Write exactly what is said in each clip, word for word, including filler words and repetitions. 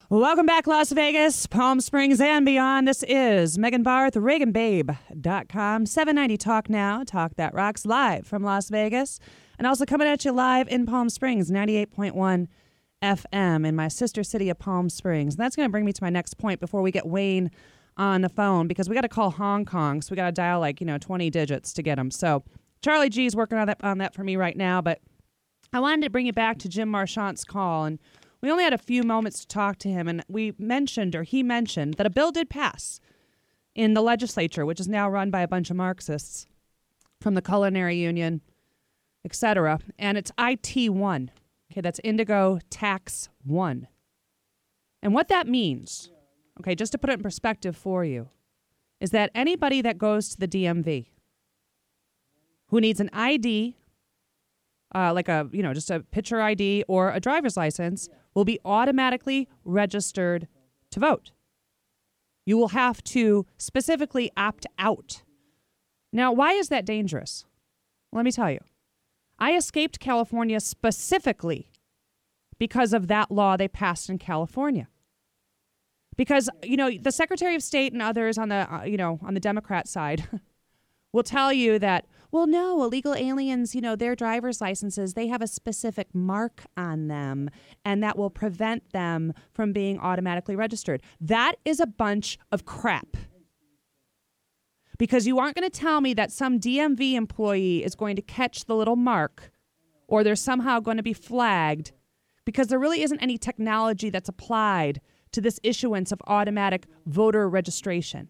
Welcome back, Las Vegas, Palm Springs, and beyond. This is Megan Barth, Reagan Babe dot com, seven ninety Talk Now, Talk That Rocks, live from Las Vegas, and also coming at you live in Palm Springs, ninety-eight point one F M in my sister city of Palm Springs. And that's going to bring me to my next point before we get Wayne on the phone, because we got to call Hong Kong, so we got to dial like, you know, twenty digits to get him. So Charlie G is working on that, on that for me right now, but I wanted to bring you back to Jim Marchant's call, and we only had a few moments to talk to him, and we mentioned, or he mentioned, that a bill did pass in the legislature, which is now run by a bunch of Marxists from the Culinary Union, et cetera, and it's I T one. Okay, that's Indigo Tax one. And what that means, okay, just to put it in perspective for you, is that anybody that goes to the D M V who needs an I D, uh, like a, you know, just a picture I D or a driver's license, will be automatically registered to vote. You will have to specifically opt out. Now, why is that dangerous? Let me tell you. I escaped California specifically because of that law they passed in California. Because, you know, the Secretary of State and others on the, uh, you know, on the Democrat side will tell you that, well, no, illegal aliens, you know, their driver's licenses, they have a specific mark on them, and that will prevent them from being automatically registered. That is a bunch of crap. Because you aren't going to tell me that some D M V employee is going to catch the little mark, or they're somehow going to be flagged, because there really isn't any technology that's applied to this issuance of automatic voter registration.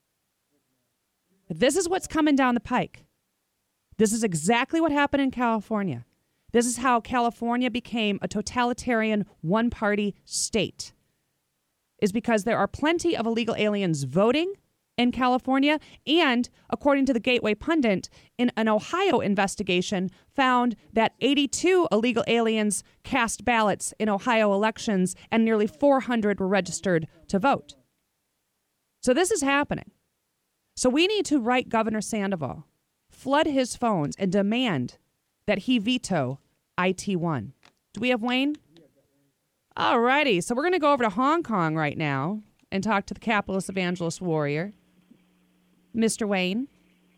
This is what's coming down the pike. This is exactly what happened in California. This is how California became a totalitarian one-party state, is because there are plenty of illegal aliens voting in California, and according to the Gateway Pundit, in an Ohio investigation found that eighty-two illegal aliens cast ballots in Ohio elections, and nearly four hundred were registered to vote. So this is happening. So we need to write Governor Sandoval, flood his phones, and demand that he veto I T one. Do we have Wayne? All righty. So we're going to go over to Hong Kong right now and talk to the capitalist evangelist warrior, Mister Wayne.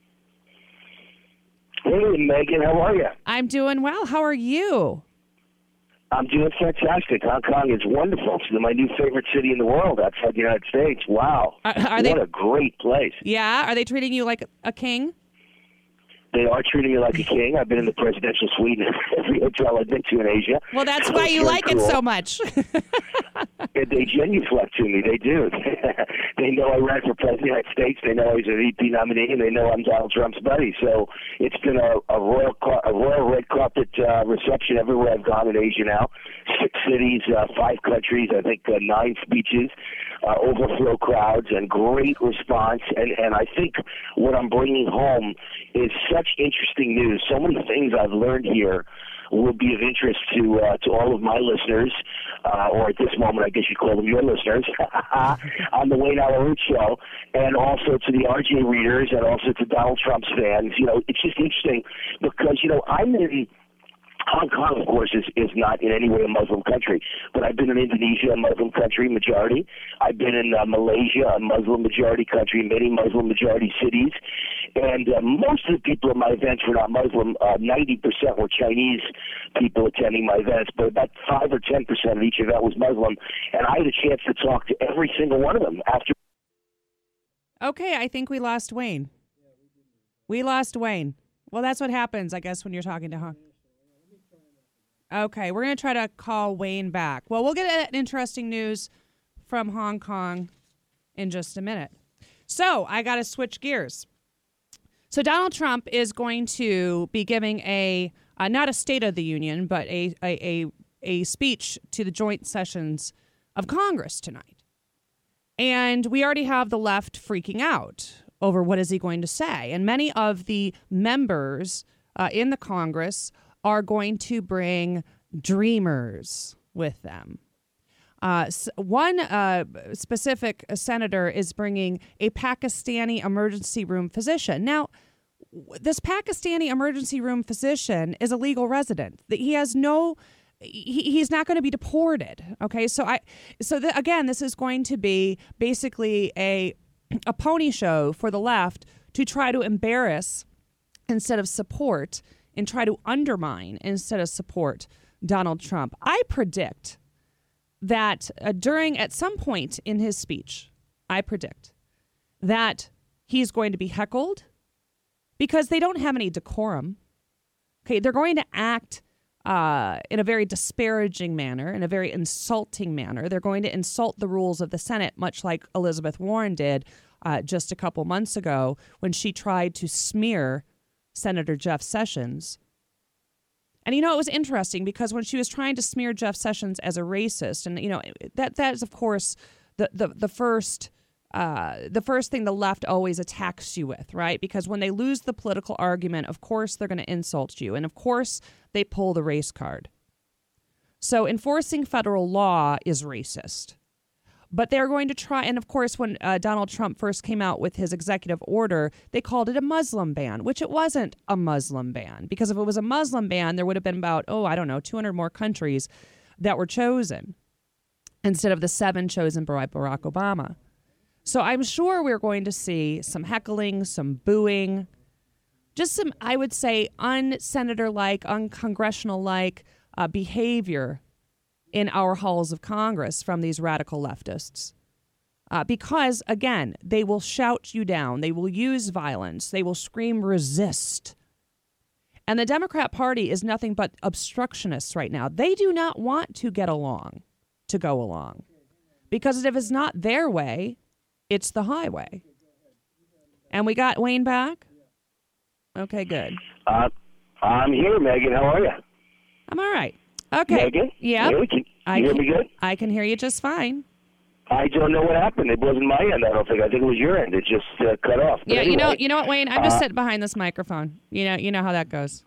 Hey, Megan, how are you? I'm doing well. How are you? I'm doing fantastic. Hong Kong is wonderful. It's my new favorite city in the world outside the United States. Wow. Are, are what they, a great place. Yeah? Are they treating you like a king? They are treating me like a king. I've been in the presidential suite in every hotel I've been to in Asia. Well, that's so why you like cool. it so much. They genuflect to me. They do. They know I ran for president of the United States. They know I was a V P nominee, and they know I'm Donald Trump's buddy. So it's been a, a royal a royal red carpet uh, reception everywhere I've gone in Asia now. Six cities, uh, five countries, I think uh, nine speeches, uh, overflow crowds, and great response. And, and I think what I'm bringing home is such interesting news. So many things I've learned here will be of interest to uh, to all of my listeners, uh, or at this moment, I guess you call them your listeners, on the Wayne Allyn Root Show, and also to the R J readers, and also to Donald Trump's fans. You know, it's just interesting because, you know, I'm in Hong Kong, of course, is, is not in any way a Muslim country, but I've been in Indonesia, a Muslim country, majority. I've been in uh, Malaysia, a Muslim majority country, many Muslim majority cities. And uh, most of the people at my events were not Muslim. Uh, ninety percent were Chinese people attending my events, but about five or ten percent of each event was Muslim. And I had a chance to talk to every single one of them after. Okay, I think we lost Wayne. We lost Wayne. Well, that's what happens, I guess, when you're talking to Hong Kong. Okay, we're going to try to call Wayne back. Well, we'll get interesting news from Hong Kong in just a minute. So I got to switch gears. So Donald Trump is going to be giving a, uh, not a State of the Union, but a, a, a, a speech to the joint sessions of Congress tonight. And we already have the left freaking out over what is he going to say. And many of the members uh, in the Congress are going to bring dreamers with them. Uh, one uh, specific senator is bringing a Pakistani emergency room physician. Now, this Pakistani emergency room physician is a legal resident. He has no he, he's not going to be deported. Okay, so I, so the, again, this is going to be basically a a pony show for the left to try to embarrass instead of support and try to undermine instead of support Donald Trump. I predict that uh, during, at some point in his speech, I predict that he's going to be heckled because they don't have any decorum. Okay, they're going to act uh, in a very disparaging manner, in a very insulting manner. They're going to insult the rules of the Senate, much like Elizabeth Warren did uh, just a couple months ago when she tried to smear Senator Jeff Sessions. And, you know, it was interesting because when she was trying to smear Jeff Sessions as a racist, and, you know, that that is, of course, the, the, the first... Uh, the first thing the left always attacks you with, right? Because when they lose the political argument, of course, they're going to insult you. And of course, they pull the race card. So enforcing federal law is racist. But they're going to try. And of course, when uh, Donald Trump first came out with his executive order, they called it a Muslim ban, which it wasn't a Muslim ban. Because if it was a Muslim ban, there would have been about, oh, I don't know, two hundred more countries that were chosen instead of the seven chosen by Barack Obama. So I'm sure we're going to see some heckling, some booing, just some, I would say, un-senator-like, un-congressional-like uh, behavior in our halls of Congress from these radical leftists. Uh, because, again, they will shout you down. They will use violence. They will scream resist. And the Democrat Party is nothing but obstructionists right now. They do not want to get along, to go along. Because if it's not their way, it's the highway. And we got Wayne back? Okay, good. Uh, I'm here, Megan. How are you? I'm all right. Okay. Megan? Yeah. Can you I hear can, me good? I can hear you just fine. I don't know what happened. It wasn't my end, I don't think. I think it was your end. It just uh, cut off. But yeah, anyway, you know you know what, Wayne? I'm just uh, sitting behind this microphone. You know you know how that goes.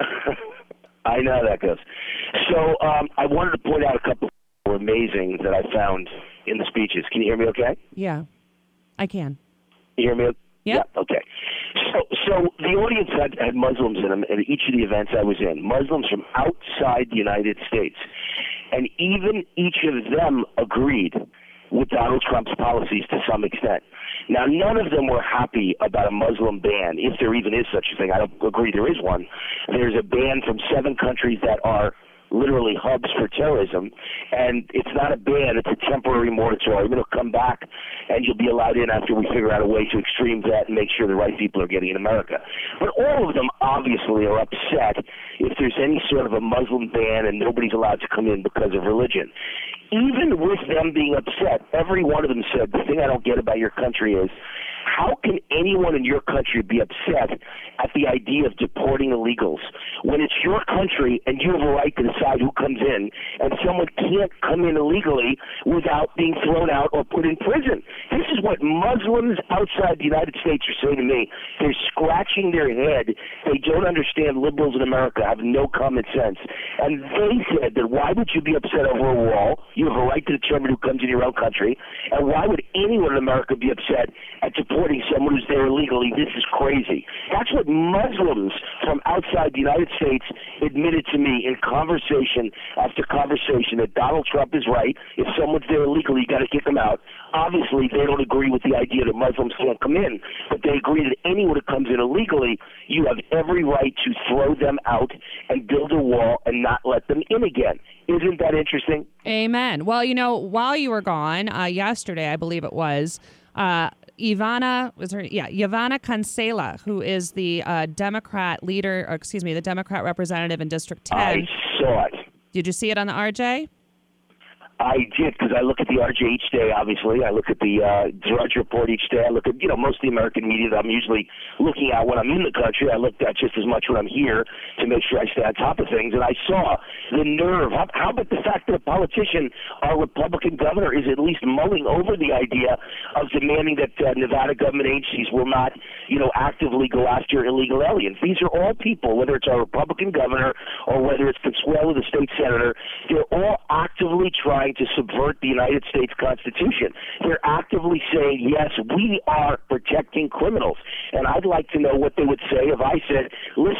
I know how that goes. So um, I wanted to point out a couple of amazing that I found in the speeches. Can you hear me okay? Yeah. I can. You hear me? Yep. Yeah. Okay. So, so the audience had, had Muslims in them at each of the events I was in. Muslims from outside the United States, and even each of them agreed with Donald Trump's policies to some extent. Now, none of them were happy about a Muslim ban, if there even is such a thing. I don't agree there is one. There's a ban from seven countries that are literally hubs for terrorism, and it's not a ban, it's a temporary moratorium. It'll come back, and you'll be allowed in after we figure out a way to extreme that and make sure the right people are getting in America. But all of them obviously are upset if there's any sort of a Muslim ban and nobody's allowed to come in because of religion. Even with them being upset, every one of them said, the thing I don't get about your country is, how can anyone in your country be upset at the idea of deporting illegals when it's your country and you have a right to decide who comes in, and someone can't come in illegally without being thrown out or put in prison? This is what Muslims outside the United States are saying to me. They're scratching their head. They don't understand liberals in America have no common sense. And they said that why would you be upset over a wall? You have a right to determine who comes in your own country. And why would anyone in America be upset at deporting someone who's there illegally? This is crazy. That's what Muslims from outside the United States admitted to me in conversation after conversation, that Donald Trump is right. If someone's there illegally, you got to kick them out. Obviously, they don't agree with the idea that Muslims can't come in, but they agree that anyone who comes in illegally, you have every right to throw them out and build a wall and not let them in again. Isn't that interesting? Amen. Well, you know, while you were gone uh, yesterday, I believe it was, uh, Ivana was her, yeah, Ivana Cancela, who is the uh, Democrat leader, or excuse me, the Democrat representative in District ten. I saw it. Did you see it on the R J? I did, because I look at the R J each day, obviously. I look at the uh, Drudge Report each day. I look at, you know, most of the American media that I'm usually looking at when I'm in the country. I look at just as much when I'm here to make sure I stay on top of things. And I saw the nerve. How, how about the fact that a politician, our Republican governor, is at least mulling over the idea of demanding that uh, Nevada government agencies will not, you know, actively go after illegal aliens. These are all people, whether it's our Republican governor or whether it's Consuelo, the state senator, they're all actively trying to subvert the United States Constitution. They're actively saying, yes, we are protecting criminals. And I'd like to know what they would say if I said, listen,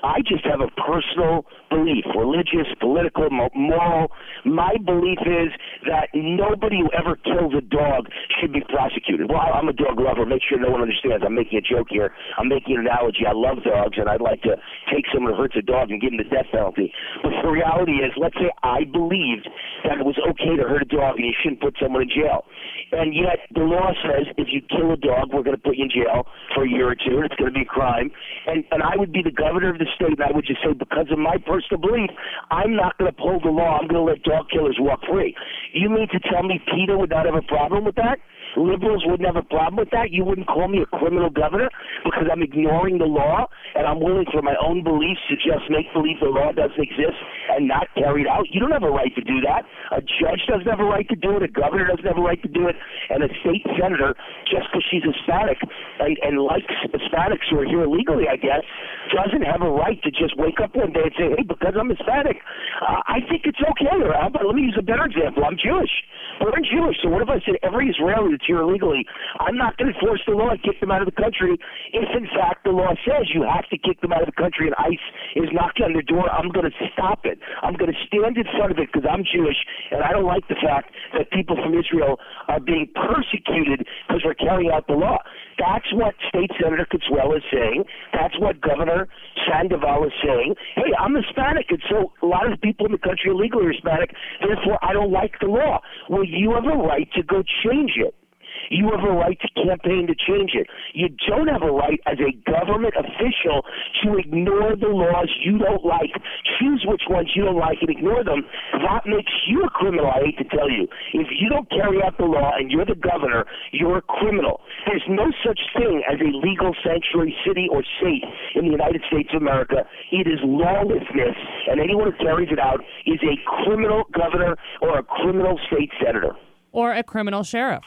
I just have a personal belief, religious, political, moral. My belief is that nobody who ever kills a dog should be prosecuted. Well, I'm a dog lover. Make sure no one understands. I'm making a joke here. I'm making an analogy. I love dogs, and I'd like to take someone who hurts a dog and give them the death penalty. But the reality is, let's say I believed that it was okay to hurt a dog and you shouldn't put someone in jail. And yet the law says if you kill a dog, we're going to put you in jail for a year or two, and it's going to be a crime. And, and I would be the governor of the state, and I would just say, because of my personal belief, I'm not going to uphold the law. I'm going to let dog killers walk free. You mean to tell me PETA would not have a problem with that? Liberals wouldn't have a problem with that? You wouldn't call me a criminal governor because I'm ignoring the law and I'm willing for my own beliefs to just make believe the law doesn't exist and not carry it out? You don't have a right to do that. A judge doesn't have a right to do it. A governor doesn't have a right to do it. And a state senator, just because she's Hispanic and, and likes Hispanics who are here illegally, I guess, doesn't have a right to just wake up one day and say, hey, because I'm Hispanic, uh, I think it's okay. Or how about, let me use a better example. I'm Jewish. We're Jewish. So what if I said every Israeli that's here illegally, I'm not going to enforce the law and kick them out of the country if, in fact, the law says you have to kick them out of the country and ICE is knocking on their door? I'm going to stop it. I'm going to stand in front of it because I'm Jewish, and I don't like the fact that people from Israel are being persecuted because we're carrying out the law. That's what State Senator Consuelo is saying. That's what Governor Sandoval is saying. Hey, I'm Hispanic, and so a lot of the people in the country illegally are Hispanic, therefore I don't like the law. Well, you have a right to go change it. You have a right to campaign to change it. You don't have a right as a government official to ignore the laws you don't like. Choose which ones you don't like and ignore them. That makes you a criminal, I hate to tell you. If you don't carry out the law and you're the governor, you're a criminal. There's no such thing as a legal sanctuary city or state in the United States of America. It is lawlessness, and anyone who carries it out is a criminal governor or a criminal state senator. Or a criminal sheriff.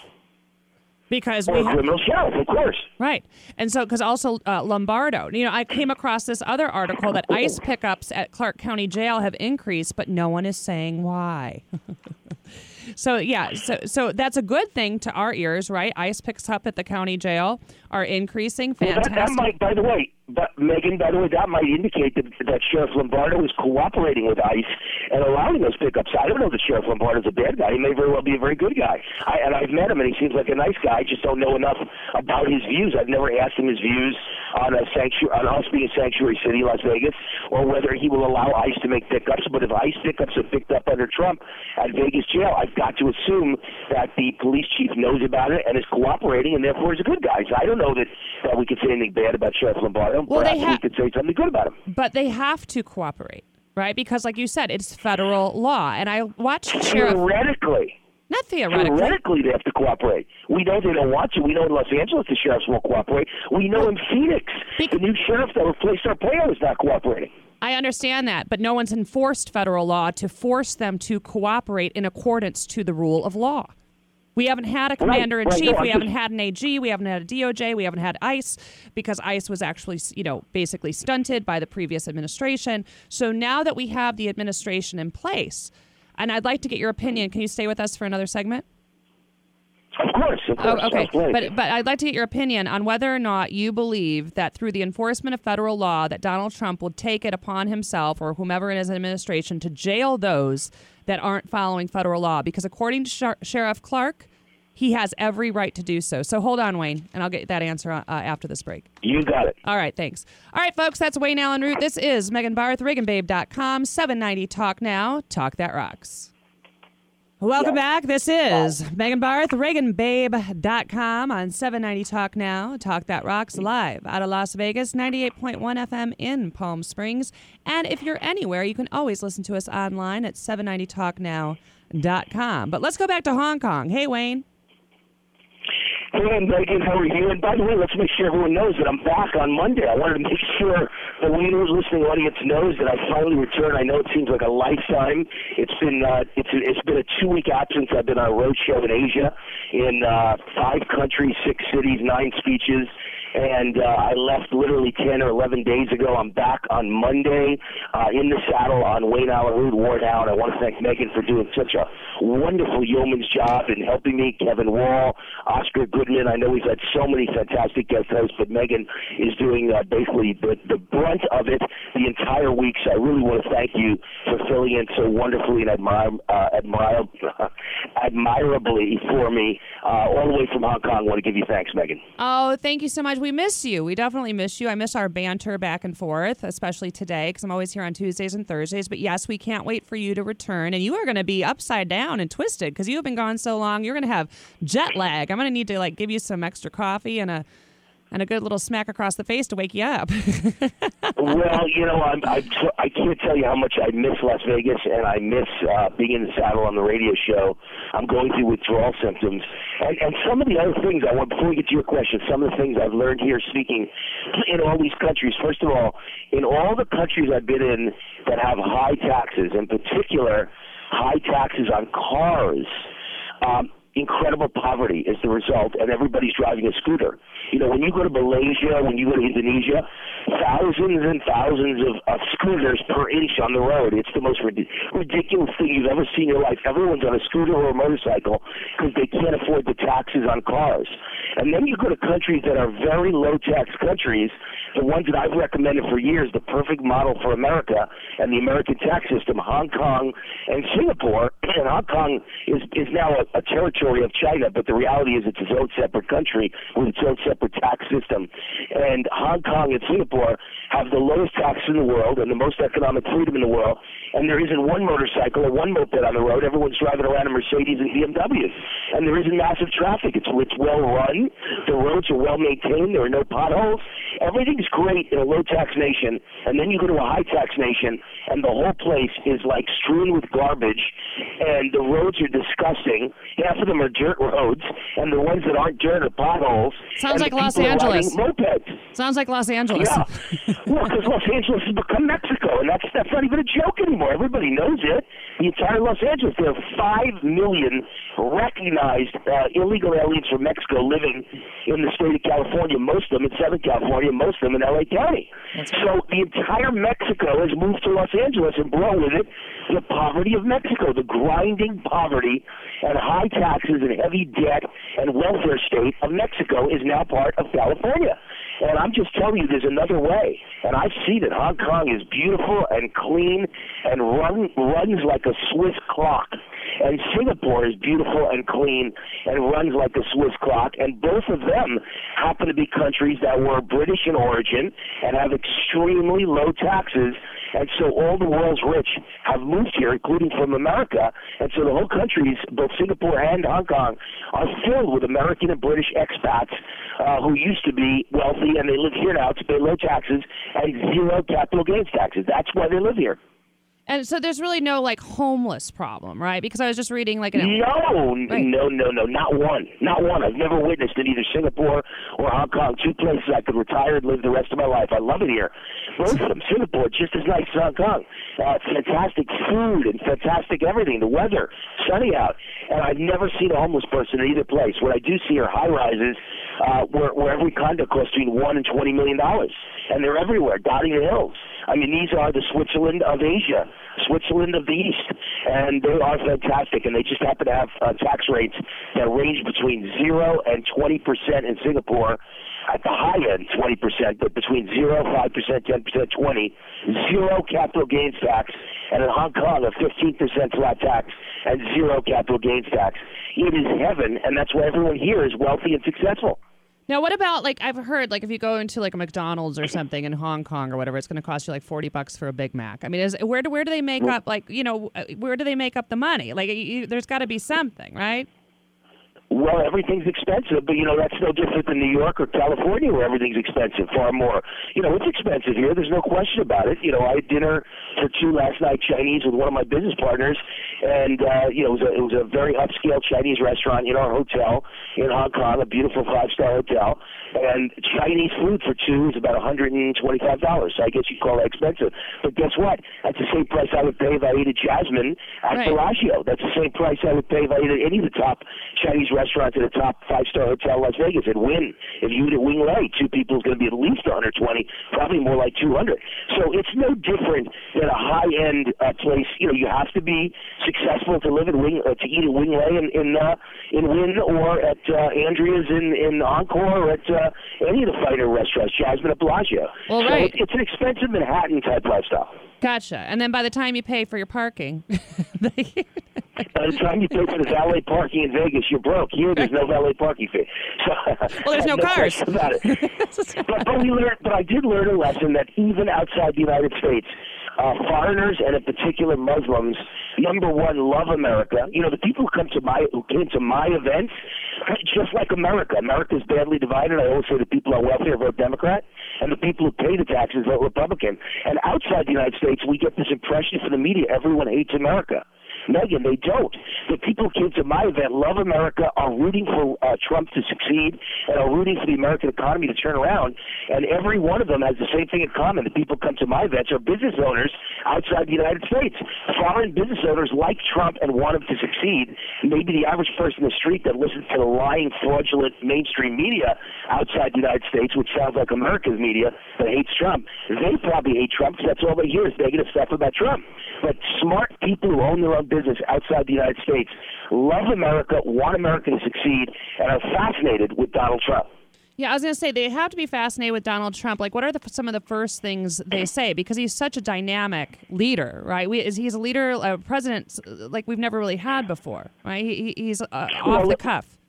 Because or we a criminal sheriff, of course. Right. And so, because also uh, Lombardo, you know, I came across this other article that ICE pickups at Clark County Jail have increased, but no one is saying why. So, yeah, so so that's a good thing to our ears, right? ICE picks up at the county jail are increasing. Fantastic. Well, that, that might, by the way, but Megan, by the way, that might indicate that, that Sheriff Lombardo is cooperating with ICE and allowing those pickups. I don't know that Sheriff Lombardo is a bad guy. He may very well be a very good guy. I, and I've met him, and he seems like a nice guy. I just don't know enough about his views. I've never asked him his views on a sanctuary, on us being a sanctuary city, Las Vegas, or whether he will allow ICE to make pickups. But if ICE pickups are picked up under Trump at Vegas jail, I've got to assume that the police chief knows about it and is cooperating, and therefore is a good guy. So I don't know that, that we could say anything bad about Sheriff Lombardo. Well, Perhaps they ha- we could say something good about him. But they have to cooperate, right? Because, like you said, it's federal law. And I watched Sheriff... Theoretically. Not theoretically. Theoretically, they have to cooperate. We know they don't want to. We know in Los Angeles the sheriffs won't cooperate. We know in Phoenix Be- the new sheriff that replaced Arpaio is not cooperating. I understand that, but no one's enforced federal law to force them to cooperate in accordance to the rule of law. We haven't had a commander-in-chief, right, right, no, we just... haven't had an A G, we haven't had a D O J, we haven't had ICE, because ICE was actually, you know, basically stunted by the previous administration. So now that we have the administration in place, and I'd like to get your opinion, can you stay with us for another segment? Of course, of course. Oh, okay, but but I'd like to get your opinion on whether or not you believe that through the enforcement of federal law that Donald Trump will take it upon himself or whomever in his administration to jail those that aren't following federal law. Because according to Sher- Sheriff Clark, he has every right to do so. So hold on, Wayne, and I'll get that answer uh, after this break. You got it. All right, thanks. All right, folks, that's Wayne Allen Root. This is Megan Barth, Reagan Babe dot com, seven ninety Talk Now, Talk That Rocks. Welcome yes. back. This is Bye. Megan Barth, Reagan Babe dot com on seven ninety Talk Now, Talk That Rocks, live out of Las Vegas, ninety-eight point one F M in Palm Springs. And if you're anywhere, you can always listen to us online at seven ninety talk now dot com. But let's go back to Hong Kong. Hey, Wayne. Hey, Megan, how are you? And by the way, let's make sure everyone knows that I'm back on Monday. I wanted to make sure the Wayne's listening audience knows that I finally returned. I know it seems like a lifetime. It's been uh, it's it's been a two week absence. I've been on a road show in Asia, in uh, five countries, six cities, nine speeches. and uh, I left literally ten or eleven days ago. I'm back on Monday uh, in the saddle on Wayne Allen Road, Wardhound. I want to thank Megan for doing such a wonderful yeoman's job in helping me. Kevin Wall, Oscar Goodman. I know he's had so many fantastic guest hosts, but Megan is doing uh, basically the, the brunt of it the entire week. So I really want to thank you for filling in so wonderfully and admire, uh, admire, admirably for me uh, all the way from Hong Kong. I want to give you thanks, Megan. Oh, thank you so much. We miss you. We definitely miss you. I miss our banter back and forth, especially today because I'm always here on Tuesdays and Thursdays. But yes, we can't wait for you to return. And you are going to be upside down and twisted because you have been gone so long. You're going to have jet lag. I'm going to need to like give you some extra coffee and a and a good little smack across the face to wake you up. Well, you know, I'm, I, I can't tell you how much I miss Las Vegas, and I miss uh, being in the saddle on the radio show. I'm going through withdrawal symptoms. And, and some of the other things I want, before we get to your question, some of the things I've learned here speaking in all these countries. First of all, in all the countries I've been in that have high taxes, in particular, high taxes on cars, um, incredible poverty is the result, and everybody's driving a scooter. You know, when you go to Malaysia, when you go to Indonesia, thousands and thousands of, of scooters per inch on the road. It's the most rid- ridiculous thing you've ever seen in your life. Everyone's on a scooter or a motorcycle because they can't afford the taxes on cars. And then you go to countries that are very low-tax countries, the ones that I've recommended for years, the perfect model for America and the American tax system, Hong Kong and Singapore. And Hong Kong is, is now a, a territory of China, but the reality is it's its own separate country with its own separate tax system. And Hong Kong and Singapore have the lowest taxes in the world and the most economic freedom in the world. And there isn't one motorcycle or one moped on the road. Everyone's driving around in Mercedes and B M Ws. And there isn't massive traffic. It's, it's well run. The roads are well maintained. There are no potholes. Everything's great in a low tax nation. And then you go to a high tax nation, and the whole place is like strewn with garbage. And the roads are disgusting. Half of them are dirt roads, and the ones that aren't dirt are potholes. Sounds like Los Angeles. Mopeds. Sounds like Los Angeles. Yeah. Well, because Los Angeles has become Mexico, and that's that's not even a joke anymore. Everybody knows it. The entire Los Angeles, there are five million recognized uh, illegal aliens from Mexico living in the state of California. Most of them in Southern California, most of them in L A County. So the entire Mexico has moved to Los Angeles and brought with it the poverty of Mexico, the grinding poverty and high taxes and heavy debt and welfare state of Mexico is now part of California. And I'm just telling you, there's another way. And I've seen it. Hong Kong is beautiful and clean and run, runs like a Swiss clock. And Singapore is beautiful and clean and runs like a Swiss clock. And both of them happen to be countries that were British in origin and have extremely low taxes. And so all the world's rich have moved here, including from America. And so the whole countries, both Singapore and Hong Kong, are filled with American and British expats uh, who used to be wealthy, and they live here now to pay low taxes and zero capital gains taxes. That's why they live here. And so there's really no, like, homeless problem, right? Because I was just reading, like... An, no, right. no, no, no, not one. Not one. I've never witnessed in either Singapore or Hong Kong, two places I could retire and live the rest of my life. I love it here. Both of them. Singapore, just as nice as Hong Kong. Uh, fantastic food and fantastic everything. The weather, sunny out. And I've never seen a homeless person in either place. What I do see are high-rises uh, where, where every condo costs between one and twenty million dollars. And they're everywhere, dotting the hills. I mean, these are the Switzerland of Asia, Switzerland of the East, and they are fantastic, and they just happen to have uh, tax rates that range between zero and twenty percent in Singapore, at the high end twenty percent, but between zero, five percent, ten percent, twenty, zero capital gains tax, and in Hong Kong a fifteen percent flat tax and zero capital gains tax. It is heaven, and that's why everyone here is wealthy and successful. Now, what about, like, I've heard, like, if you go into, like, a McDonald's or something in Hong Kong or whatever, it's going to cost you, like, forty bucks for a Big Mac. I mean, is, where do where do they make up, like, you know, where do they make up the money? Like, you, there's got to be something, right? Well, everything's expensive, but, you know, that's no different than New York or California where everything's expensive, far more. You know, it's expensive here. There's no question about it. You know, I had dinner for two last night, Chinese, with one of my business partners, and, uh, you know, it was, a, it was a very upscale Chinese restaurant in our hotel in Hong Kong, a beautiful five-star hotel, and Chinese food for two is about one hundred twenty-five dollars, so I guess you'd call that expensive. But guess what? That's the same price I would pay if I ate at Jasmine at right. Bellagio. That's the same price I would pay if I ate at any of the top Chinese restaurants restaurant at a top five-star hotel in Las Vegas at Wynn. If you eat at Wing Lei, two people is going to be at least one hundred twenty, probably more like two hundred. So it's no different than a high-end uh, place. You know, you have to be successful to live at Wing, uh, to eat at Wing Lei in in, uh, in Wynn or at uh, Andrea's in, in Encore or at uh, any of the finer restaurants, Jasmine at Bellagio. Well, so right. it's, it's an expensive Manhattan-type lifestyle. Gotcha. And then by the time you pay for your parking, they... By the time you pay for the valet parking in Vegas, you're broke. Here, there's no valet parking fee. So, well, there's no, no cars. About it. but, but we learned. But I did learn a lesson that even outside the United States, uh, foreigners and in particular Muslims, number one, love America. You know, the people who come to my who came to my events, just like America. America is badly divided. I always say the people on welfare vote Democrat, and the people who pay the taxes vote Republican. And outside the United States, we get this impression from the media: everyone hates America. Megan, they don't. The people who came to my event love America, are rooting for uh, Trump to succeed, and are rooting for the American economy to turn around. And every one of them has the same thing in common. The people who come to my events are business owners outside the United States. Foreign business owners like Trump and want him to succeed. Maybe the average person in the street that listens to the lying, fraudulent mainstream media outside the United States, which sounds like America's media, that hates Trump, they probably hate Trump because that's all they hear is negative stuff about Trump. But smart people who own their own business outside the United States love America, want America to succeed, and are fascinated with Donald Trump. Yeah, I was going to say, they have to be fascinated with Donald Trump. Like, what are the, some of the first things they say? Because he's such a dynamic leader, right? We, is He's a leader, a president, like we've never really had before, right? He, he's uh, off well, the cuff.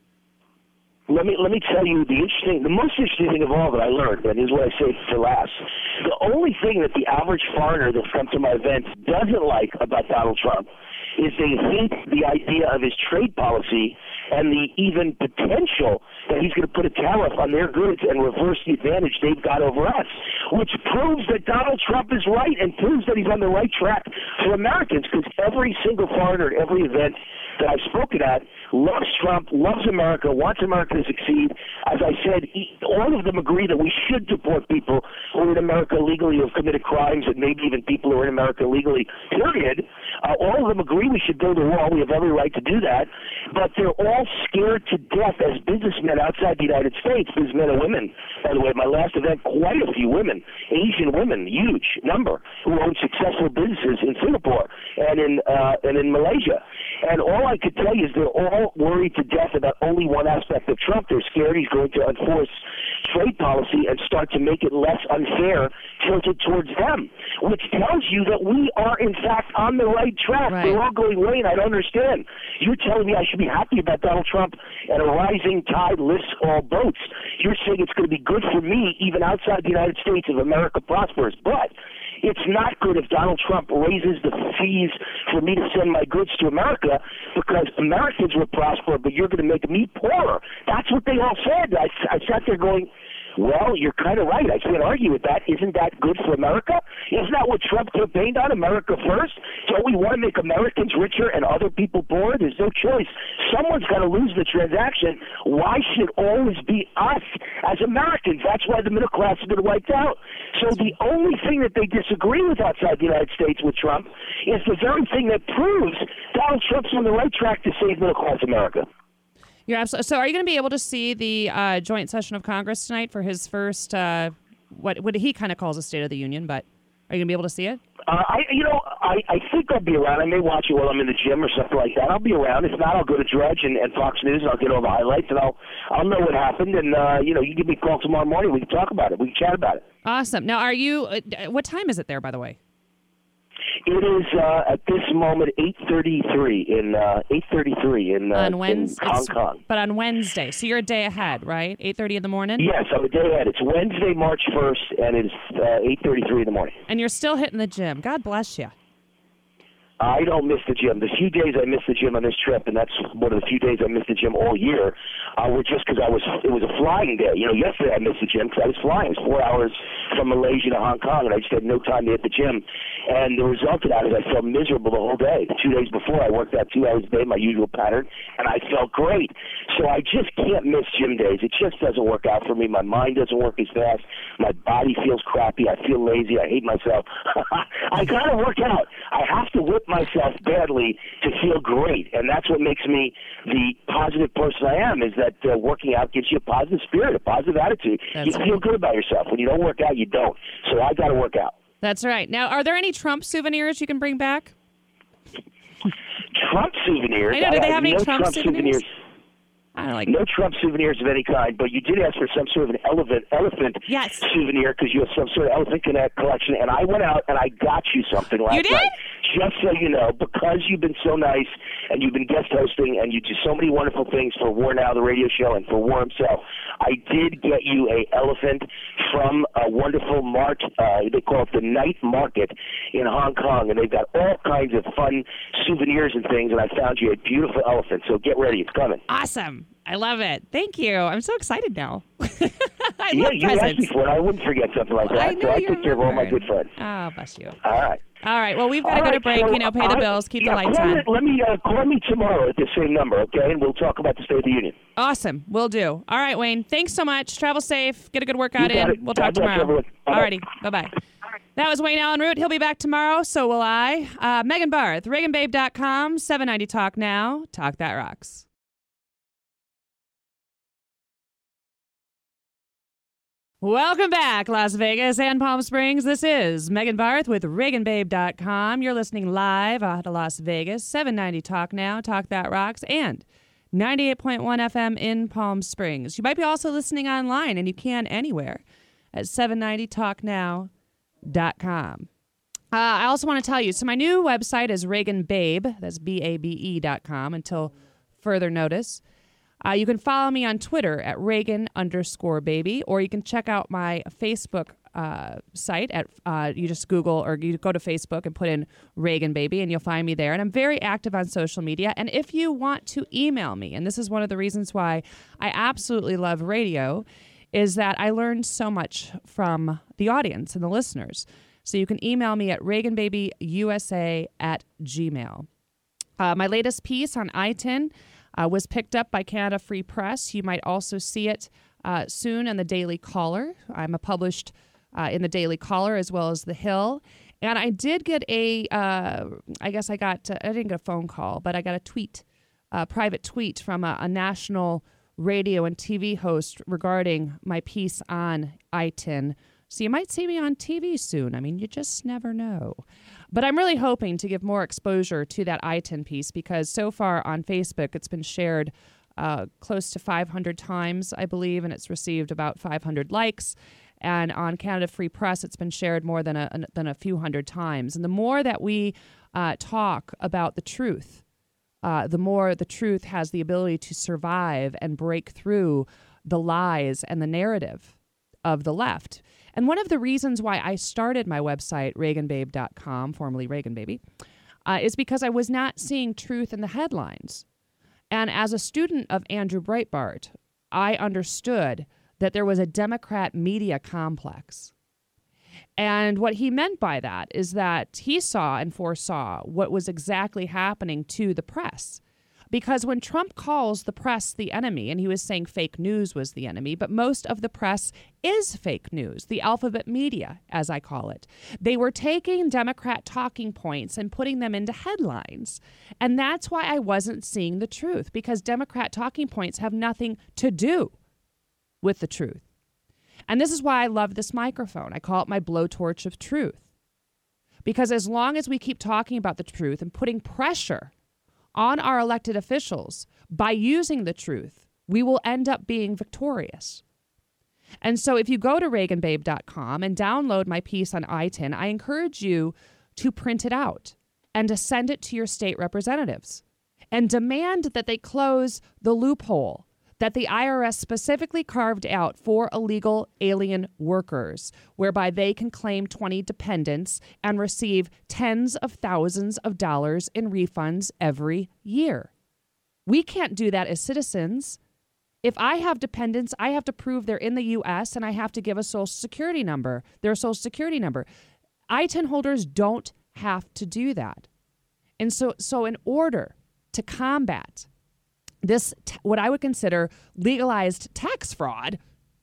Let me let me tell you the interesting, the most interesting thing of all that I learned, and is what I saved for last. The only thing that the average foreigner that's come to my events doesn't like about Donald Trump is they hate the idea of his trade policy and the even potential that he's going to put a tariff on their goods and reverse the advantage they've got over us, which proves that Donald Trump is right and proves that he's on the right track for Americans, because every single foreigner at every event that I've spoken at loves Trump, loves America, wants America to succeed. As I said, all of them agree that we should deport people who are in America illegally, who have committed crimes, and maybe even people who are in America illegally, period. Uh, all of them agree we should build a wall. We have every right to do that. But they're all scared to death as businessmen outside the United States, businessmen and women. By the way, at my last event, quite a few women, Asian women, huge number, who own successful businesses in Singapore and in uh, and in Malaysia. And all I could tell you is they're all worried to death about only one aspect of Trump. They're scared he's going to enforce trade policy and start to make it less unfair, tilted towards them, which tells you that we are, in fact, on the right track. Right. They're all going, Wayne, I don't understand. You're telling me I should be happy about Donald Trump and a rising tide lifts all boats. You're saying it's going to be good for me, even outside the United States, if America prospers. But it's not good if Donald Trump raises the fees for me to send my goods to America, because Americans will prosper, but you're going to make me poorer. That's what they all said. I, I sat there going, well, you're kind of right. I can't argue with that. Isn't that good for America? Isn't that what Trump campaigned on, America first? Don't we want to make Americans richer and other people poorer? There's no choice. Someone's got to lose the transaction. Why should it always be us as Americans? That's why the middle class has been wiped out. So the only thing that they disagree with outside the United States with Trump is the very thing that proves Donald Trump's on the right track to save middle class America. You're absolutely. So, are you going to be able to see the uh, joint session of Congress tonight for his first, uh, what what he kind of calls a State of the Union? But are you going to be able to see it? Uh, I, you know, I, I think I'll be around. I may watch it while I'm in the gym or something like that. I'll be around. If not, I'll go to Drudge and, and Fox News, and I'll get all the highlights, and I'll I'll know what happened. And uh, you know, you give me a call tomorrow morning. We can talk about it. We can chat about it. Awesome. Now, are you? Uh, what time is it there, by the way? It is uh, at this moment eight thirty-three in uh, eight thirty-three in, uh, on Wednesday, in Hong Kong. But on Wednesday, so you're a day ahead, right? eight thirty in the morning. Yes, I'm a day ahead. It's Wednesday, March first, and it's uh, eight thirty-three in the morning. And you're still hitting the gym. God bless you. I don't miss the gym. The few days I missed the gym on this trip, and that's one of the few days I missed the gym all year, uh, were just because I was. It was a flying day. You know, yesterday I missed the gym because I was flying. It was four hours from Malaysia to Hong Kong, and I just had no time to hit the gym. And the result of that is I felt miserable the whole day. The two days before, I worked out two hours a day, my usual pattern, and I felt great. So I just can't miss gym days. It just doesn't work out for me. My mind doesn't work as fast. My body feels crappy. I feel lazy. I hate myself. I got to work out. I have to whip myself badly to feel great, and that's what makes me the positive person I am, is that uh, working out gives you a positive spirit, a positive attitude. That's you feel right. good about yourself. When you don't work out, you don't. So I got to work out. That's right. Now, are there any Trump souvenirs you can bring back? Trump souvenirs? I know. Do they have any no Trump, Trump souvenirs? souvenirs? I don't like. No Trump souvenirs of any kind, but you did ask for some sort of an elephant elephant Yes. souvenir because you have some sort of elephant connect collection, and I went out and I got you something last You did? night. Just so you know, because you've been so nice and you've been guest hosting and you do so many wonderful things for War Now, the radio show, and for War himself, I did get you a elephant from a wonderful mart. Uh, they call it the Night Market in Hong Kong, and they've got all kinds of fun souvenirs and things, and I found you a beautiful elephant, so get ready. It's coming. Awesome. I love it. Thank you. I'm so excited now. I yeah, love you asked presents. me for it. I wouldn't forget something like that. I know so I you take care of all my remembered. good friends. Oh, bless you. All right. All right. Well, we've got to All go to right, break. so you know, pay the I- bills, keep yeah, the lights call on. Me, let me uh, call me tomorrow at the same number, okay? And we'll talk about the State of the Union. Awesome. We'll do. All right, Wayne. Thanks so much. Travel safe. Get a good workout You got in. it. We'll God talk bless tomorrow. everyone. All Bye-bye. righty. Bye-bye. That was Wayne Allen Root. He'll be back tomorrow. So will I. Uh, Megan Barth, Reagan Babe dot com, seven ninety Talk Now. Talk That Rocks. Welcome back, Las Vegas and Palm Springs. This is Megan Barth with Reagan Babe dot com. You're listening live out of Las Vegas, seven ninety Talk Now, Talk That Rocks, and ninety-eight point one F M in Palm Springs. You might be also listening online, and you can anywhere at seven ninety talk now dot com. Uh, I also want to tell you, so my new website is Reagan Babe, that's B A B E dot com, until further notice. Uh, you can follow me on Twitter at Reagan underscore baby, or you can check out my Facebook uh, site at, uh, you just Google or you go to Facebook and put in Reagan Baby and you'll find me there. And I'm very active on social media. And if you want to email me, and this is one of the reasons why I absolutely love radio, is that I learned so much from the audience and the listeners. So you can email me at reagan baby U S A at gmail. Uh, my latest piece on I T I N Uh, was picked up by Canada Free Press. You might also see it uh, soon in the Daily Caller. I'm a published uh, in the Daily Caller as well as The Hill. And I did get a, uh, I guess I got, uh, I didn't get a phone call, but I got a tweet, a private tweet from a, a national radio and T V host regarding my piece on I T I N. So you might see me on T V soon. I mean, you just never know. But I'm really hoping to give more exposure to that I T I N piece because so far on Facebook, it's been shared uh, close to five hundred times, I believe, and it's received about five hundred likes. And on Canada Free Press, it's been shared more than a, than a few hundred times. And the more that we uh, talk about the truth, uh, the more the truth has the ability to survive and break through the lies and the narrative of the left. And one of the reasons why I started my website, Reagan Babe dot com, formerly Reagan Baby, uh, is because I was not seeing truth in the headlines. And as a student of Andrew Breitbart, I understood that there was a Democrat media complex. And what he meant by that is that he saw and foresaw what was exactly happening to the press. Because when Trump calls the press the enemy, and he was saying fake news was the enemy, but most of the press is fake news, the alphabet media, as I call it. They were taking Democrat talking points and putting them into headlines. And that's why I wasn't seeing the truth, because Democrat talking points have nothing to do with the truth. And this is why I love this microphone. I call it my blowtorch of truth. Because as long as we keep talking about the truth and putting pressure on our elected officials by using the truth, we will end up being victorious. And so if you go to Reagan Babe dot com and download my piece on I T I N, I encourage you to print it out and to send it to your state representatives and demand that they close the loophole that the I R S specifically carved out for illegal alien workers, whereby they can claim twenty dependents and receive tens of thousands of dollars in refunds every year. We can't do that as citizens. If I have dependents, I have to prove they're in the U S and I have to give a social security number, their social security number. I T I N holders don't have to do that. And so, so in order to combat this, t- what I would consider legalized tax fraud,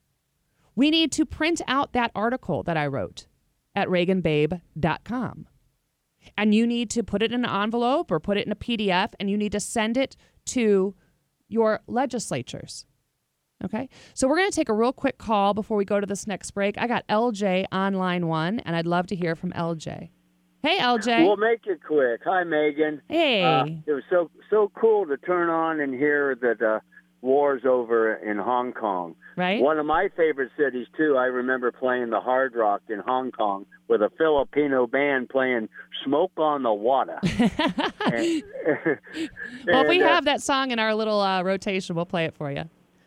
we need to print out that article that I wrote at Reagan Babe dot com. And you need to put it in an envelope or put it in a P D F, and you need to send it to your legislatures. Okay? So we're going to take a real quick call before we go to this next break. I got L J on line one, and I'd love to hear from L J. Hey, L J. We'll make it quick. Hi, Megan. Hey. Uh, it was so so cool to turn on and hear that uh, war's over in Hong Kong. Right. One of my favorite cities, too. I remember playing the Hard Rock in Hong Kong with a Filipino band playing Smoke on the Water. and, well, if we and, uh, have that song in our little uh, rotation, we'll play it for you.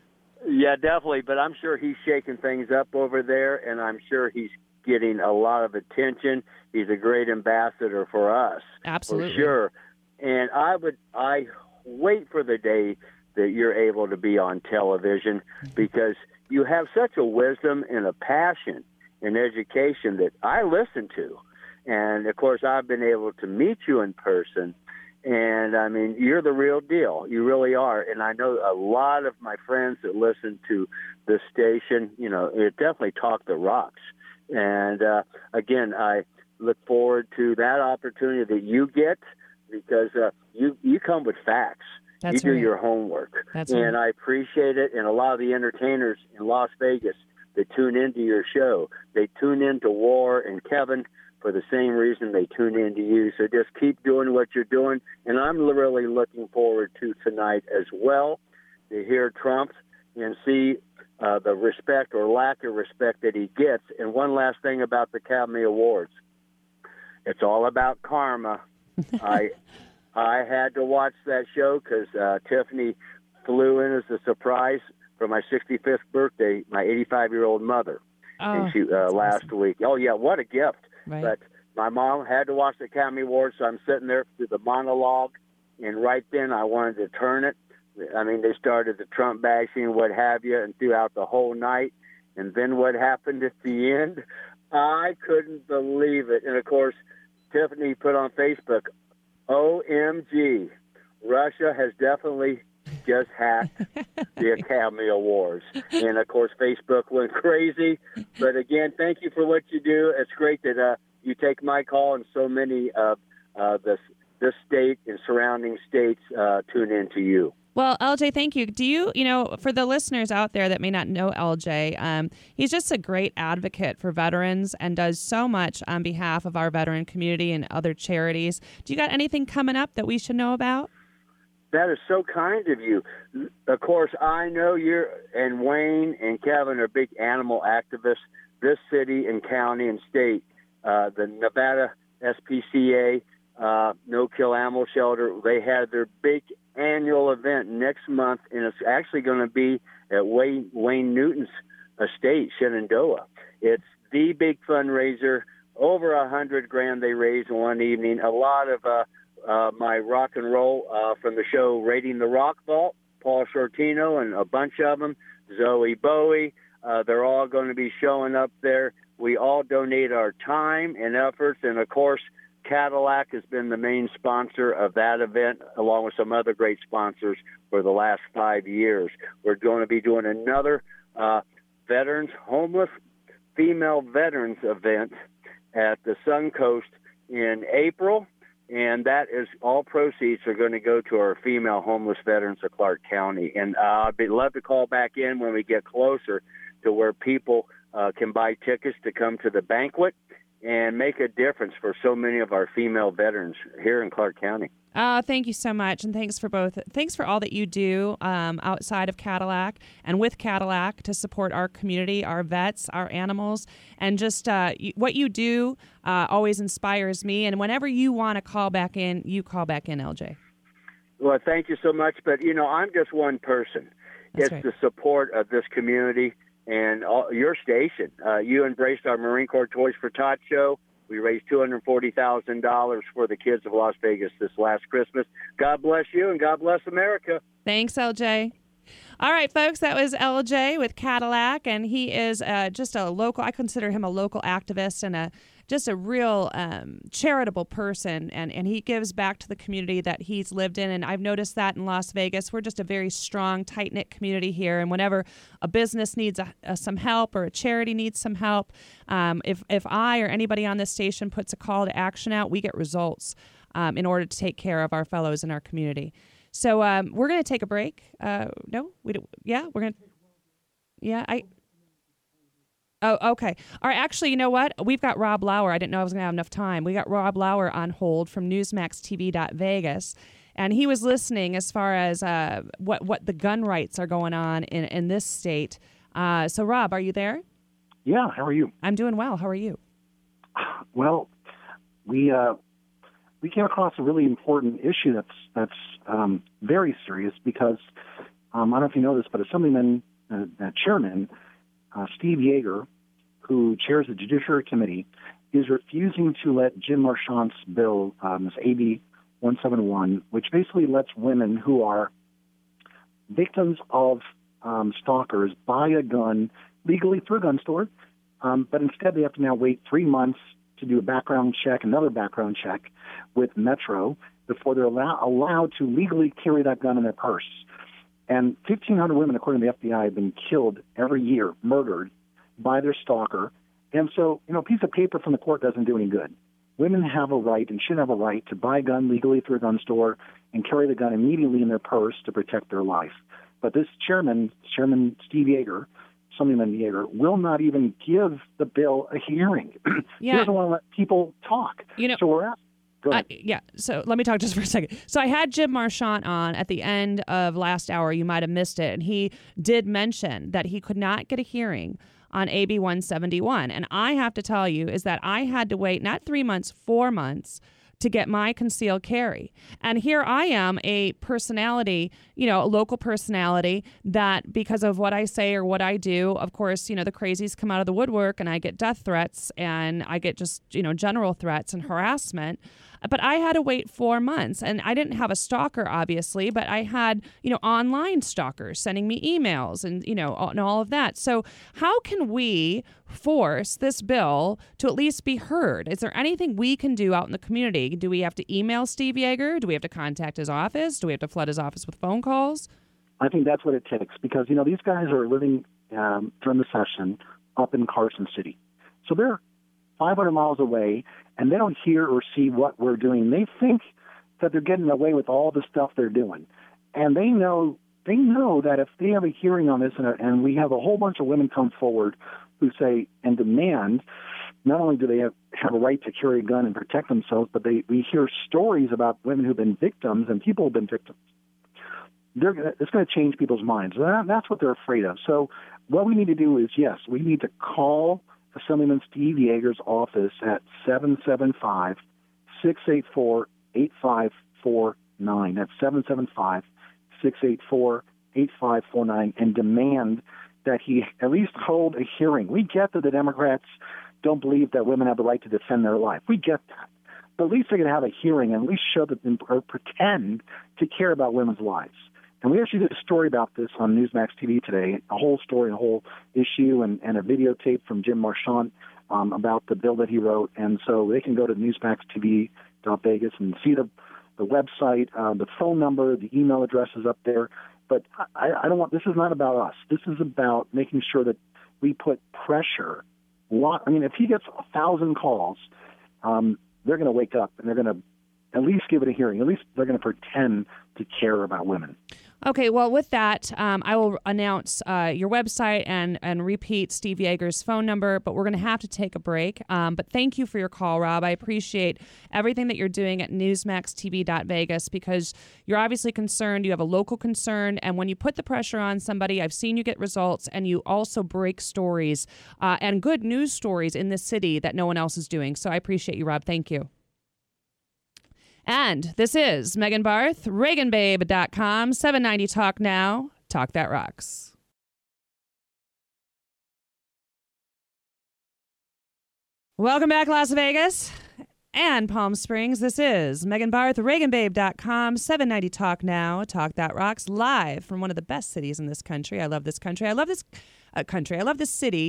Yeah, definitely. But I'm sure he's shaking things up over there, and I'm sure he's getting a lot of attention. He's a great ambassador for us. Absolutely. For sure. And I would, I wait for the day that you're able to be on television, because you have such a wisdom and a passion in education that I listen to. And, of course, I've been able to meet you in person. And, I mean, you're the real deal. You really are. And I know a lot of my friends that listen to this station, you know, it definitely Talk the Rocks. And, uh, again, I look forward to that opportunity that you get, because uh, you, you come with facts. That's you do right. your homework. That's and right. I appreciate it. And a lot of the entertainers in Las Vegas that tune into your show, they tune into War and Kevin for the same reason they tune into you. So just keep doing what you're doing. And I'm really looking forward to tonight as well, to hear Trump and see uh, the respect or lack of respect that he gets. And one last thing about the Academy Awards. It's all about karma. I I had to watch that show because uh, Tiffany flew in as a surprise for my sixty-fifth birthday, my eighty-five-year-old mother, Oh, and she uh, last awesome. week. Oh, yeah, what a gift. Right. But my mom had to watch the Academy Awards, so I'm sitting there through the monologue, and right then I wanted to turn it. I mean, they started the Trump bashing, what have you, and throughout the whole night. And then what happened at the end, I couldn't believe it. And, of course, Tiffany put on Facebook, O M G, Russia has definitely just hacked the Academy Awards. And, of course, Facebook went crazy. But, again, thank you for what you do. It's great that uh, you take my call, and so many of uh, this, this state and surrounding states uh, tune in to you. Well, L J, thank you. Do you, you know, for the listeners out there that may not know L J, um, he's just a great advocate for veterans and does so much on behalf of our veteran community and other charities. Do you got anything coming up that we should know about? That is so kind of you. Of course, I know you're, and Wayne and Kevin are big animal activists. This city and county and state, uh, the Nevada S P C A, uh, No Kill Animal Shelter, they had their big annual event next month, and it's actually going to be at Wayne, Wayne Newton's estate, Shenandoah. It's the big fundraiser. Over a hundred grand they raised in one evening. A lot of uh, uh, my rock and roll uh, from the show Raiding the Rock Vault, Paul Shortino and a bunch of them, Zoe Bowie, uh, they're all going to be showing up there. We all donate our time and efforts, and of course, Cadillac has been the main sponsor of that event, along with some other great sponsors for the last five years. We're going to be doing another uh, veterans, homeless female veterans event at the Suncoast in April, and that is all proceeds are going to go to our female homeless veterans of Clark County. And uh, I'd be, love to call back in when we get closer to where people uh, can buy tickets to come to the banquet and make a difference for so many of our female veterans here in Clark County. Oh, thank you so much, and thanks for both. Thanks for all that you do um, outside of Cadillac and with Cadillac to support our community, our vets, our animals, and just uh, what you do uh, always inspires me. And whenever you want to call back in, you call back in, L J. Well, thank you so much. But, you know, I'm just one person. That's it's right. the support of this community and all, your station. Uh, you embraced our Marine Corps Toys for Tots show. We raised two hundred forty thousand dollars for the kids of Las Vegas this last Christmas. God bless you, and God bless America. Thanks, L J. All right, folks, that was L J with Cadillac, and he is uh, just a local, I consider him a local activist and a just a real um, charitable person, and, and he gives back to the community that he's lived in. And I've noticed that in Las Vegas, we're just a very strong, tight-knit community here. And whenever a business needs a, a, some help or a charity needs some help, um, if, if I or anybody on this station puts a call to action out, we get results um, in order to take care of our fellows in our community. So um, we're going to take a break. Uh, no, we don't. Yeah, we're going to. Yeah, I. Oh, okay. All right. Actually, you know what? We've got Rob Lauer. I didn't know I was going to have enough time. We got Rob Lauer on hold from Newsmax T V dot Vegas, and he was listening as far as uh, what what the gun rights are going on in in this state. Uh, so, Rob, are you there? Yeah. How are you? I'm doing well. How are you? Well, we uh, we came across a really important issue that's that's um, very serious because um, I don't know if you know this, but Assemblyman uh, uh, Chairman uh, Steve Yeager, who chairs the Judiciary Committee, is refusing to let Jim Marchant's bill, um, this A B one seventy-one, which basically lets women who are victims of um, stalkers buy a gun legally through a gun store, um, but instead they have to now wait three months to do a background check, another background check with Metro before they're allow- allowed to legally carry that gun in their purse. And fifteen hundred women, according to the F B I, have been killed every year, murdered by their stalker. And so, you know, a piece of paper from the court doesn't do any good. Women have a right and should have a right to buy a gun legally through a gun store and carry the gun immediately in their purse to protect their life. But this chairman, Chairman Steve Yeager, Assemblyman Yeager, will not even give the bill a hearing. Yeah. He doesn't want to let people talk. You know, so we're asking. Uh, yeah, so let me talk just for a second. So I had Jim Marchant on at the end of last hour. You might have missed it. And he did mention that he could not get a hearing on A B one seventy-one. And I have to tell you is that I had to wait not three months, four months to get my concealed carry. And here I am, a personality, you know, a local personality that because of what I say or what I do, of course, you know, the crazies come out of the woodwork and I get death threats and I get just, you know, general threats and harassment. But I had to wait four months and I didn't have a stalker, obviously, but I had, you know, online stalkers sending me emails and, you know, and all of that. So how can we force this bill to at least be heard? Is there anything we can do out in the community? Do we have to email Steve Yeager? Do we have to contact his office? Do we have to flood his office with phone calls? I think that's what it takes because, you know, these guys are living um, during the session up in Carson City. So they're five hundred miles away, and they don't hear or see what we're doing. They think that they're getting away with all the stuff they're doing. And they know they know that if they have a hearing on this and, and we have a whole bunch of women come forward who say and demand, not only do they have, have a right to carry a gun and protect themselves, but they we hear stories about women who've been victims and people who've been victims. They're gonna, it's going to change people's minds. That, that's what they're afraid of. So what we need to do is, yes, we need to call Assemblyman Steve Yeager's office at seven seven five, six eight four, eight five four nine. That's seven seven five, six eight four, eight five four nine and demand that he at least hold a hearing. We get that the Democrats don't believe that women have the right to defend their life. We get that. But at least they're going to have a hearing and at least show that they or pretend to care about women's lives. And we actually did a story about this on Newsmax T V today, a whole story, a whole issue, and, and a videotape from Jim Marchant um, about the bill that he wrote. And so they can go to Newsmax T V dot Vegas and see the, the website, uh, the phone number, the email address is up there. But I, I don't want, this is not about us. This is about making sure that we put pressure. I mean, if he gets a thousand calls, um, they're going to wake up and they're going to at least give it a hearing. At least they're going to pretend to care about women. Okay, well, with that, um, I will announce uh, your website and, and repeat Steve Yeager's phone number, but we're going to have to take a break. Um, but thank you for your call, Rob. I appreciate everything that you're doing at Newsmax T V dot Vegas because you're obviously concerned. You have a local concern, and when you put the pressure on somebody, I've seen you get results, and you also break stories uh, and good news stories in this city that no one else is doing. So I appreciate you, Rob. Thank you. And this is Megan Barth, Reagan Babe dot com, seven ninety Talk Now, Talk That Rocks. Welcome back, Las Vegas and Palm Springs. This is Megan Barth, Reagan Babe dot com, seven ninety Talk Now, Talk That Rocks, live from one of the best cities in this country. I love this country. I love this uh, country. I love this city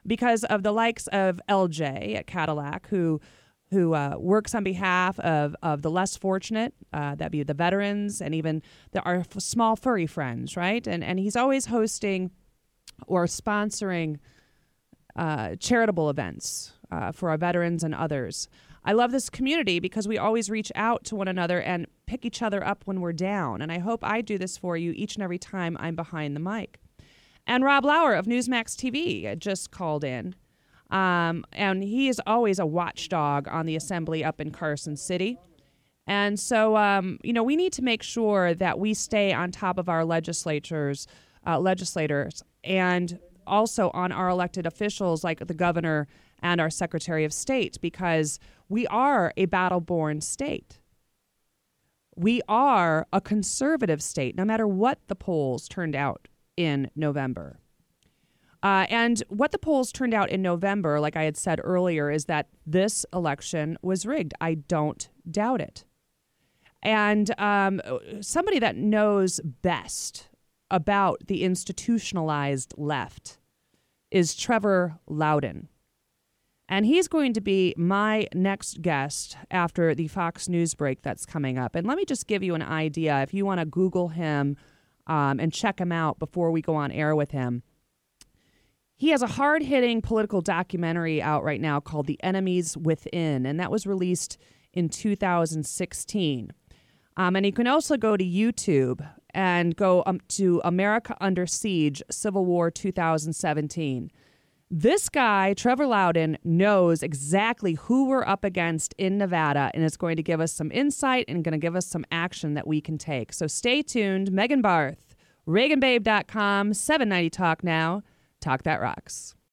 because of the likes of L J at Cadillac, who who uh, works on behalf of, of the less fortunate, uh, that'd be the veterans and even the, our f- small furry friends, right? And and he's always hosting or sponsoring uh, charitable events uh, for our veterans and others. I love this community because we always reach out to one another and pick each other up when we're down. And I hope I do this for you each and every time I'm behind the mic. And Rob Lauer of Newsmax T V just called in. Um, and he is always a watchdog on the assembly up in Carson City. And so, um, you know, we need to make sure that we stay on top of our legislatures, uh, legislators, and also on our elected officials like the governor and our Secretary of State, because we are a battle-born state. We are a conservative state, no matter what the polls turned out in November. Uh, and what the polls turned out in November, like I had said earlier, is that this election was rigged. I don't doubt it. And um, somebody that knows best about the institutionalized left is Trevor Loudon. And he's going to be my next guest after the Fox News break that's coming up. And let me just give you an idea. If you want to Google him um, and check him out before we go on air with him, he has a hard-hitting political documentary out right now called The Enemies Within, and that was released in two thousand sixteen. Um, and you can also go to YouTube and go um, to America Under Siege, Civil War two thousand seventeen. This guy, Trevor Loudon, knows exactly who we're up against in Nevada and is going to give us some insight and going to give us some action that we can take. So stay tuned. Megan Barth, Reagan Babe dot com, seven ninety Talk Now. Talk That Rocks.